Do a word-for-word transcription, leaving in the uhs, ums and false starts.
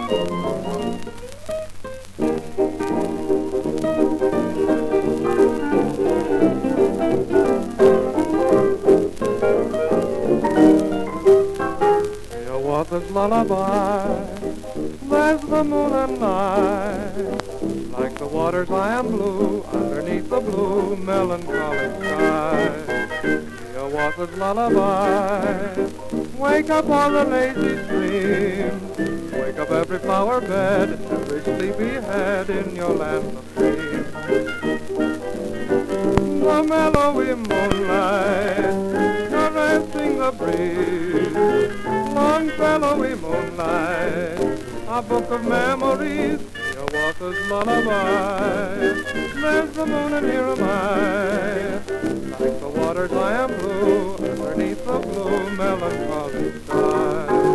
Hiawatha's lullaby, there's the moon and night. Like the waters I am blue, underneath the blue melancholy sky. Hiawatha's lullaby, wake up all the lazy streams, wake up every flower bed, every sleepy head in your land of dreams. The mellowy moonlight, caressing the breeze, Longfellowy moonlight, a book of memories, Hiawatha's lullaby. There's the moon and here am I, like the waters I am blue, underneath the blue melancholy sky.